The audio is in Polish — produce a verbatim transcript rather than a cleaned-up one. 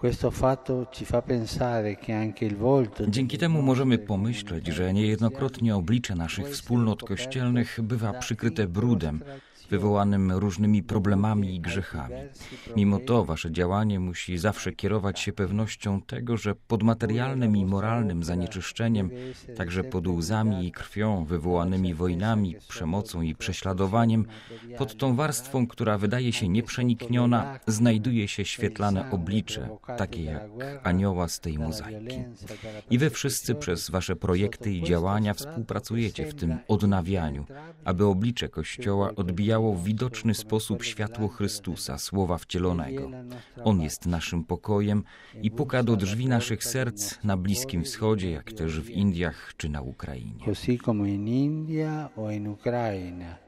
Dzięki temu możemy pomyśleć, że niejednokrotnie oblicze naszych wspólnot kościelnych bywa przykryte brudem, wywołanym różnymi problemami i grzechami. Mimo to wasze działanie musi zawsze kierować się pewnością tego, że pod materialnym i moralnym zanieczyszczeniem, także pod łzami i krwią wywołanymi wojnami, przemocą i prześladowaniem, pod tą warstwą, która wydaje się nieprzenikniona, znajduje się świetlane oblicze, takie jak anioła z tej mozaiki. I wy wszyscy przez wasze projekty i działania współpracujecie w tym odnawianiu, aby oblicze Kościoła odbijało w widoczny sposób światło Chrystusa, Słowa wcielonego. On jest naszym pokojem i puka do drzwi naszych serc na Bliskim Wschodzie, jak też w Indiach czy na Ukrainie.